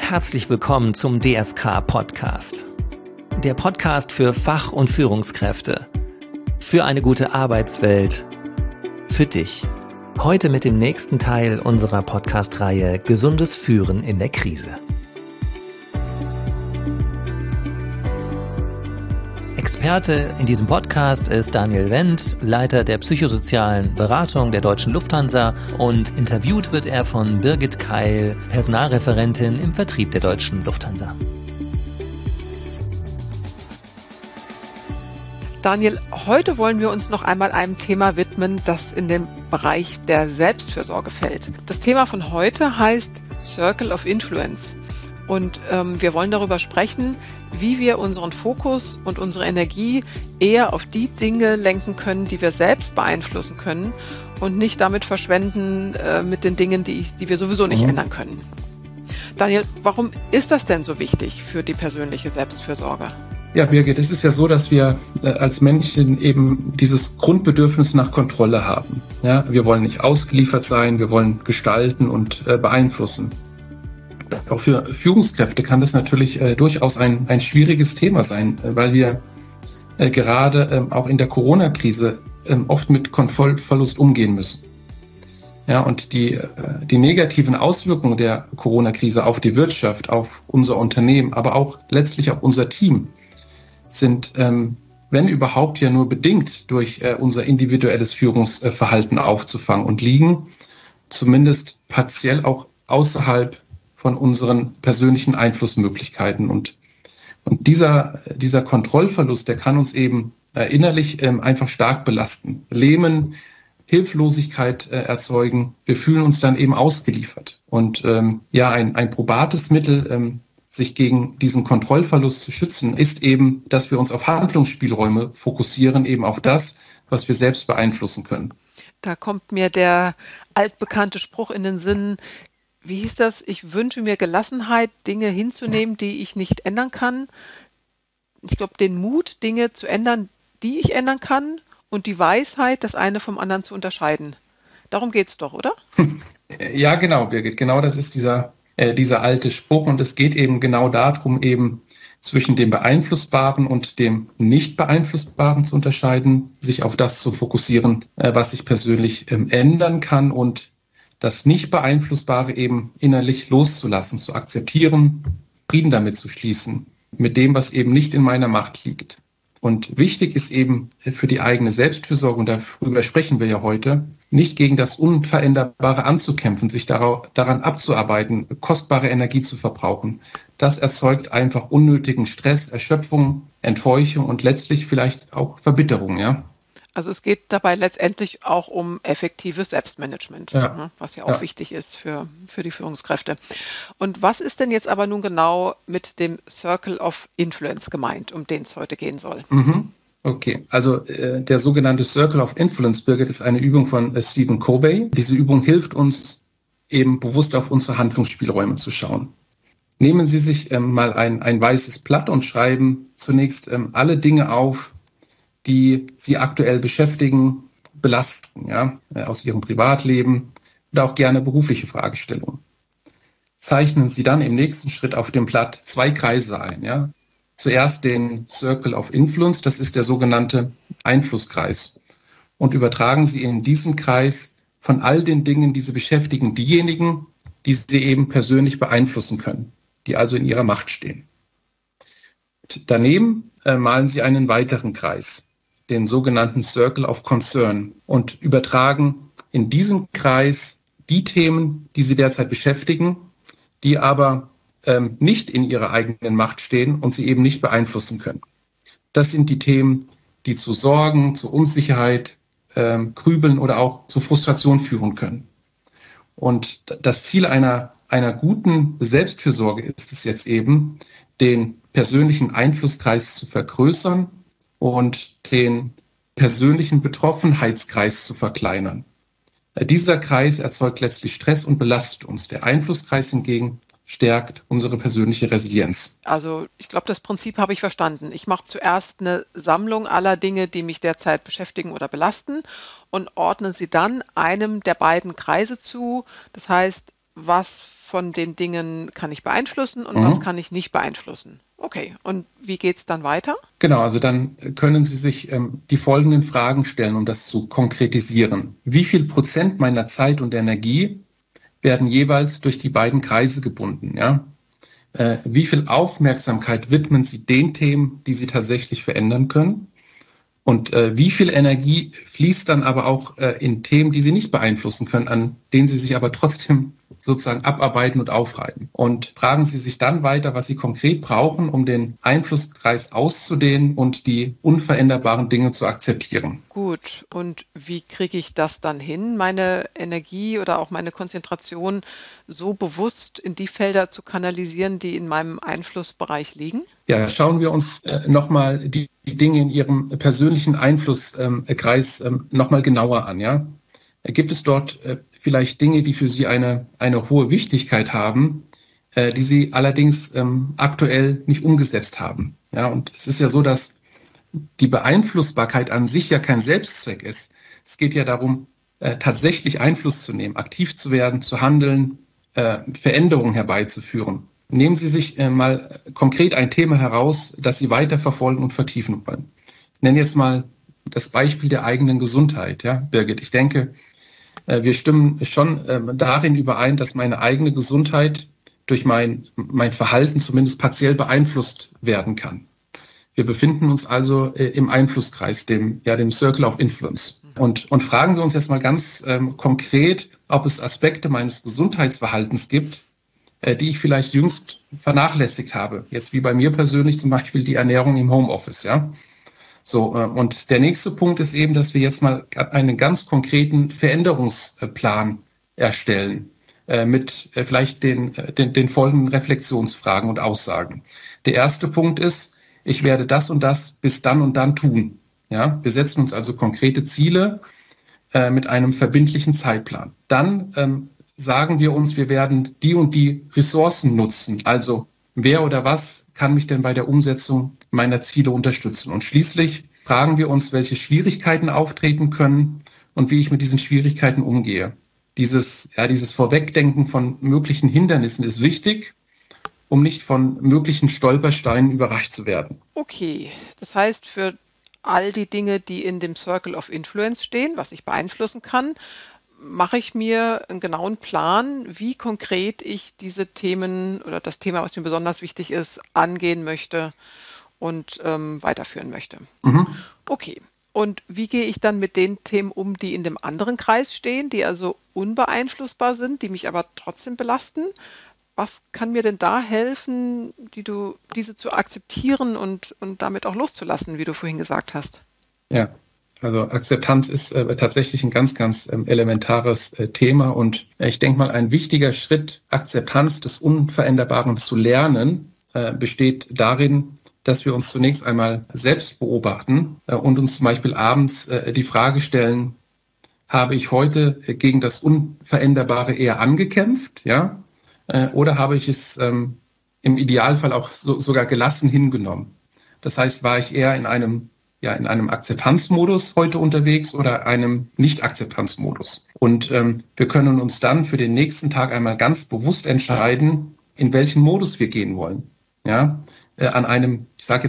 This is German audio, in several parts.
Herzlich willkommen zum DFK-Podcast. Der Podcast für Fach- und Führungskräfte. Für eine gute Arbeitswelt. Für dich. Heute mit dem nächsten Teil unserer Podcast-Reihe Gesundes Führen in der Krise. Experte in diesem Podcast ist Daniel Wendt, Leiter der psychosozialen Beratung der Deutschen Lufthansa, und interviewt wird er von Birgit Keil, Personalreferentin im Vertrieb der Deutschen Lufthansa. Daniel, heute wollen wir uns noch einmal einem Thema widmen, das in den Bereich der Selbstfürsorge fällt. Das Thema von heute heißt Circle of Influence. Und wir wollen darüber sprechen, wie wir unseren Fokus und unsere Energie eher auf die Dinge lenken können, die wir selbst beeinflussen können und nicht damit verschwenden mit den Dingen, die wir sowieso nicht ändern können. Daniel, warum ist das denn so wichtig für die persönliche Selbstfürsorge? Ja, Birgit, es ist ja so, dass wir als Menschen eben dieses Grundbedürfnis nach Kontrolle haben. Ja, wir wollen nicht ausgeliefert sein, wir wollen gestalten und beeinflussen. Auch für Führungskräfte kann das natürlich durchaus ein schwieriges Thema sein, weil wir gerade auch in der Corona-Krise oft mit Kontrollverlust umgehen müssen. Ja, und die negativen Auswirkungen der Corona-Krise auf die Wirtschaft, auf unser Unternehmen, aber auch letztlich auf unser Team sind, wenn überhaupt, ja nur bedingt durch unser individuelles Führungsverhalten aufzufangen und liegen zumindest partiell auch außerhalb von unseren persönlichen Einflussmöglichkeiten. Und dieser Kontrollverlust, der kann uns eben innerlich einfach stark belasten, lähmen, Hilflosigkeit erzeugen. Wir fühlen uns dann eben ausgeliefert. Und ein probates Mittel, sich gegen diesen Kontrollverlust zu schützen, ist eben, dass wir uns auf Handlungsspielräume fokussieren, eben auf das, was wir selbst beeinflussen können. Da kommt mir der altbekannte Spruch in den Sinn: Wie hieß das? Ich wünsche mir Gelassenheit, Dinge hinzunehmen, die ich nicht ändern kann. Ich glaube, den Mut, Dinge zu ändern, die ich ändern kann, und die Weisheit, das eine vom anderen zu unterscheiden. Darum geht's doch, oder? Ja, genau, Birgit. Genau, das ist dieser alte Spruch. Und es geht eben genau darum, eben zwischen dem Beeinflussbaren und dem Nicht-Beeinflussbaren zu unterscheiden, sich auf das zu fokussieren, was ich persönlich ändern kann, und das Nicht-Beeinflussbare eben innerlich loszulassen, zu akzeptieren, Frieden damit zu schließen, mit dem, was eben nicht in meiner Macht liegt. Und wichtig ist eben für die eigene Selbstfürsorge, und darüber sprechen wir ja heute, nicht gegen das Unveränderbare anzukämpfen, sich daran abzuarbeiten, kostbare Energie zu verbrauchen. Das erzeugt einfach unnötigen Stress, Erschöpfung, Entfeuchung und letztlich vielleicht auch Verbitterung, ja. Also es geht dabei letztendlich auch um effektives Selbstmanagement, was ja auch wichtig ist für die Führungskräfte. Und was ist denn jetzt aber nun genau mit dem Circle of Influence gemeint, um den es heute gehen soll? Okay, also der sogenannte Circle of Influence, Birgit, ist eine Übung von Stephen Covey. Diese Übung hilft uns eben bewusst auf unsere Handlungsspielräume zu schauen. Nehmen Sie sich mal ein weißes Blatt und schreiben zunächst alle Dinge auf, die Sie aktuell beschäftigen, belasten, aus Ihrem Privatleben oder auch gerne berufliche Fragestellungen. Zeichnen Sie dann im nächsten Schritt auf dem Blatt 2 Kreise ein. Zuerst den Circle of Influence, das ist der sogenannte Einflusskreis. Und übertragen Sie in diesen Kreis von all den Dingen, die Sie beschäftigen, diejenigen, die Sie eben persönlich beeinflussen können, die also in Ihrer Macht stehen. Und daneben malen Sie einen weiteren Kreis, den sogenannten Circle of Concern, und übertragen in diesen Kreis die Themen, die Sie derzeit beschäftigen, die aber nicht in Ihrer eigenen Macht stehen und Sie eben nicht beeinflussen können. Das sind die Themen, die zu Sorgen, zu Unsicherheit, Grübeln oder auch zu Frustration führen können. Und das Ziel einer guten Selbstfürsorge ist es jetzt eben, den persönlichen Einflusskreis zu vergrößern und den persönlichen Betroffenheitskreis zu verkleinern. Dieser Kreis erzeugt letztlich Stress und belastet uns. Der Einflusskreis hingegen stärkt unsere persönliche Resilienz. Also ich glaube, das Prinzip habe ich verstanden. Ich mache zuerst eine Sammlung aller Dinge, die mich derzeit beschäftigen oder belasten, und ordne sie dann einem der beiden Kreise zu. Das heißt, was von den Dingen kann ich beeinflussen und was kann ich nicht beeinflussen. Okay, und wie geht's dann weiter? Genau, also dann können Sie sich die folgenden Fragen stellen, um das zu konkretisieren. Wie viel Prozent meiner Zeit und Energie werden jeweils durch die beiden Kreise gebunden? Ja? Wie viel Aufmerksamkeit widmen Sie den Themen, die Sie tatsächlich verändern können? Und wie viel Energie fließt dann aber auch in Themen, die Sie nicht beeinflussen können, an denen Sie sich aber trotzdem sozusagen abarbeiten und aufreiben? Und fragen Sie sich dann weiter, was Sie konkret brauchen, um den Einflusskreis auszudehnen und die unveränderbaren Dinge zu akzeptieren. Gut, und wie kriege ich das dann hin, meine Energie oder auch meine Konzentration so bewusst in die Felder zu kanalisieren, die in meinem Einflussbereich liegen? Ja, schauen wir uns nochmal die Dinge in Ihrem persönlichen Einflusskreis nochmal genauer an. Ja? Gibt es dort vielleicht Dinge, die für Sie eine hohe Wichtigkeit haben, die Sie allerdings aktuell nicht umgesetzt haben? Ja, und es ist ja so, dass die Beeinflussbarkeit an sich ja kein Selbstzweck ist. Es geht ja darum, tatsächlich Einfluss zu nehmen, aktiv zu werden, zu handeln, Veränderungen herbeizuführen. Nehmen Sie sich mal konkret ein Thema heraus, das Sie weiterverfolgen und vertiefen wollen. Ich nenne jetzt mal das Beispiel der eigenen Gesundheit. Ja, Birgit, ich denke, wir stimmen schon darin überein, dass meine eigene Gesundheit durch mein Verhalten zumindest partiell beeinflusst werden kann. Wir befinden uns also im Einflusskreis, dem Circle of Influence. Und fragen wir uns jetzt mal ganz konkret, ob es Aspekte meines Gesundheitsverhaltens gibt, die ich vielleicht jüngst vernachlässigt habe. Jetzt wie bei mir persönlich zum Beispiel die Ernährung im Homeoffice. Ja? So, und der nächste Punkt ist eben, dass wir jetzt mal einen ganz konkreten Veränderungsplan erstellen mit vielleicht den folgenden Reflexionsfragen und Aussagen. Der erste Punkt ist, ich werde das und das bis dann und dann tun. Ja? Wir setzen uns also konkrete Ziele mit einem verbindlichen Zeitplan. Dann sagen wir uns, wir werden die und die Ressourcen nutzen. Also wer oder was kann mich denn bei der Umsetzung meiner Ziele unterstützen? Und schließlich fragen wir uns, welche Schwierigkeiten auftreten können und wie ich mit diesen Schwierigkeiten umgehe. Dieses Vorwegdenken von möglichen Hindernissen ist wichtig, um nicht von möglichen Stolpersteinen überrascht zu werden. Okay, das heißt, für all die Dinge, die in dem Circle of Influence stehen, was ich beeinflussen kann, mache ich mir einen genauen Plan, wie konkret ich diese Themen oder das Thema, was mir besonders wichtig ist, angehen möchte und weiterführen möchte. Okay. Und wie gehe ich dann mit den Themen um, die in dem anderen Kreis stehen, die also unbeeinflussbar sind, die mich aber trotzdem belasten? Was kann mir denn da helfen, diese zu akzeptieren und damit auch loszulassen, wie du vorhin gesagt hast? Ja. Also Akzeptanz ist tatsächlich ein ganz, ganz elementares Thema und ich denke mal, ein wichtiger Schritt, Akzeptanz des Unveränderbaren zu lernen, besteht darin, dass wir uns zunächst einmal selbst beobachten und uns zum Beispiel abends die Frage stellen, habe ich heute gegen das Unveränderbare eher angekämpft, ja, oder habe ich es im Idealfall auch sogar gelassen hingenommen? Das heißt, war ich eher in einem Akzeptanzmodus heute unterwegs oder einem Nicht-Akzeptanzmodus. Und wir können uns dann für den nächsten Tag einmal ganz bewusst entscheiden, in welchen Modus wir gehen wollen. Ja? An einem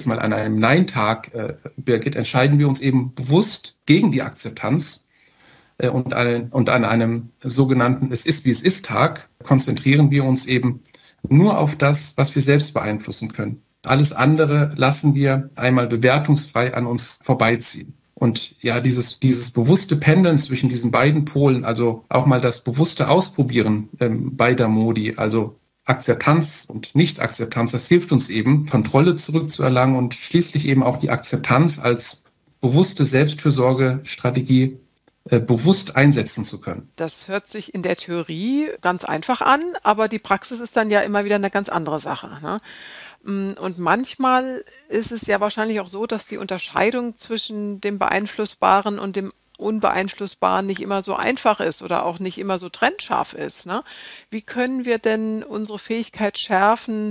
Nein-Tag, Birgit, entscheiden wir uns eben bewusst gegen die Akzeptanz und an einem sogenannten Es-ist-wie-es-ist-Tag konzentrieren wir uns eben nur auf das, was wir selbst beeinflussen können. Alles andere lassen wir einmal bewertungsfrei an uns vorbeiziehen. Und ja, dieses bewusste Pendeln zwischen diesen beiden Polen, also auch mal das bewusste Ausprobieren beider Modi, also Akzeptanz und Nicht-Akzeptanz, das hilft uns eben, Kontrolle zurückzuerlangen und schließlich eben auch die Akzeptanz als bewusste Selbstfürsorgestrategie bewusst einsetzen zu können. Das hört sich in der Theorie ganz einfach an, aber die Praxis ist dann ja immer wieder eine ganz andere Sache, ne? Und manchmal ist es ja wahrscheinlich auch so, dass die Unterscheidung zwischen dem Beeinflussbaren und dem Unbeeinflussbaren nicht immer so einfach ist oder auch nicht immer so trennscharf ist, ne? Wie können wir denn unsere Fähigkeit schärfen,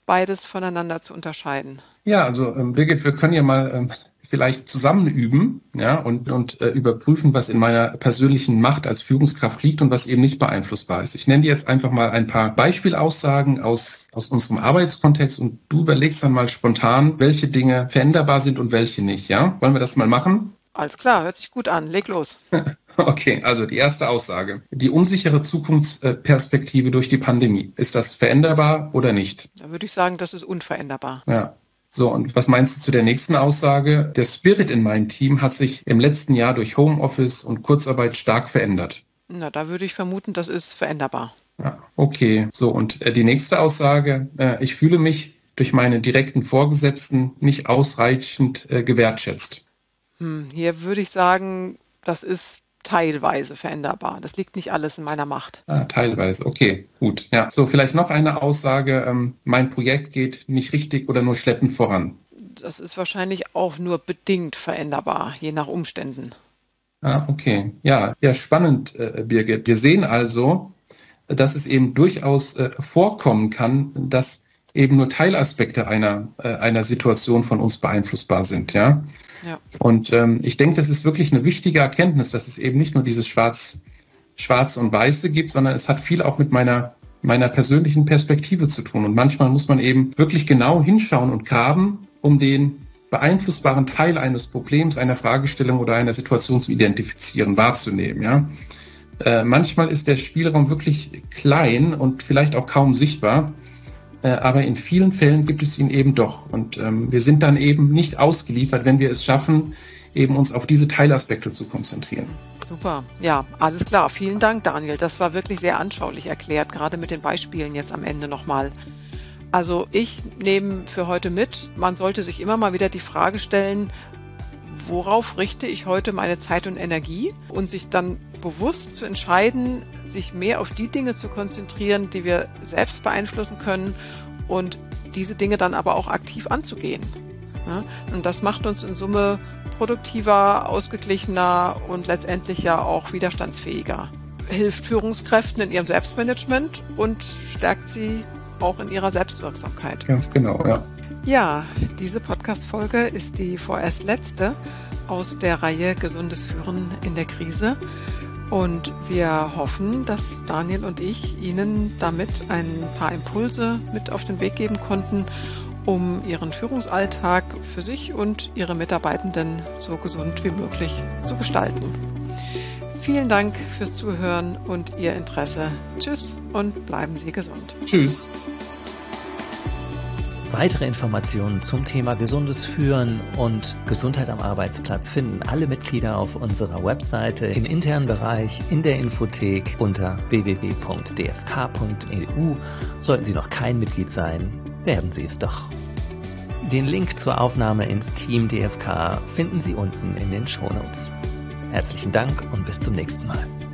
beides voneinander zu unterscheiden? Ja, also Birgit, wir können ja mal vielleicht zusammen üben, ja, und überprüfen, was in meiner persönlichen Macht als Führungskraft liegt und was eben nicht beeinflussbar ist. Ich nenne dir jetzt einfach mal ein paar Beispielaussagen aus unserem Arbeitskontext und du überlegst dann mal spontan, welche Dinge veränderbar sind und welche nicht, ja? Wollen wir das mal machen? Alles klar, hört sich gut an. Leg los. Okay, also die erste Aussage. Die unsichere Zukunftsperspektive durch die Pandemie. Ist das veränderbar oder nicht? Da würde ich sagen, das ist unveränderbar. Ja. So, und was meinst du zu der nächsten Aussage? Der Spirit in meinem Team hat sich im letzten Jahr durch Homeoffice und Kurzarbeit stark verändert. Na, da würde ich vermuten, das ist veränderbar. Ja, okay. So, und die nächste Aussage. Ich fühle mich durch meine direkten Vorgesetzten nicht ausreichend gewertschätzt. Hier würde ich sagen, das ist teilweise veränderbar. Das liegt nicht alles in meiner Macht. Teilweise, okay, gut. Ja, so vielleicht noch eine Aussage, mein Projekt geht nicht richtig oder nur schleppend voran. Das ist wahrscheinlich auch nur bedingt veränderbar, je nach Umständen. Okay. Ja, spannend, Birgit. Wir sehen also, dass es eben durchaus vorkommen kann, dass eben nur Teilaspekte einer Situation von uns beeinflussbar sind, ja. Ja. Und ich denke, das ist wirklich eine wichtige Erkenntnis, dass es eben nicht nur dieses Schwarz und Weiße gibt, sondern es hat viel auch mit meiner persönlichen Perspektive zu tun. Und manchmal muss man eben wirklich genau hinschauen und graben, um den beeinflussbaren Teil eines Problems, einer Fragestellung oder einer Situation zu identifizieren, wahrzunehmen, ja. Manchmal ist der Spielraum wirklich klein und vielleicht auch kaum sichtbar. Aber in vielen Fällen gibt es ihn eben doch. Und wir sind dann eben nicht ausgeliefert, wenn wir es schaffen, eben uns auf diese Teilaspekte zu konzentrieren. Super, ja, alles klar. Vielen Dank, Daniel. Das war wirklich sehr anschaulich erklärt, gerade mit den Beispielen jetzt am Ende nochmal. Also ich nehme für heute mit, man sollte sich immer mal wieder die Frage stellen, worauf richte ich heute meine Zeit und Energie und sich dann bewusst zu entscheiden, sich mehr auf die Dinge zu konzentrieren, die wir selbst beeinflussen können und diese Dinge dann aber auch aktiv anzugehen. Ja? Und das macht uns in Summe produktiver, ausgeglichener und letztendlich ja auch widerstandsfähiger. Hilft Führungskräften in ihrem Selbstmanagement und stärkt sie auch in ihrer Selbstwirksamkeit. Ganz genau, ja. Ja, diese Podcast-Folge ist die vorerst letzte aus der Reihe Gesundes Führen in der Krise. Und wir hoffen, dass Daniel und ich Ihnen damit ein paar Impulse mit auf den Weg geben konnten, um Ihren Führungsalltag für sich und Ihre Mitarbeitenden so gesund wie möglich zu gestalten. Vielen Dank fürs Zuhören und Ihr Interesse. Tschüss und bleiben Sie gesund. Tschüss. Weitere Informationen zum Thema gesundes Führen und Gesundheit am Arbeitsplatz finden alle Mitglieder auf unserer Webseite im internen Bereich in der Infothek unter www.dfk.eu. Sollten Sie noch kein Mitglied sein, werden Sie es doch. Den Link zur Aufnahme ins Team DFK finden Sie unten in den Shownotes. Herzlichen Dank und bis zum nächsten Mal.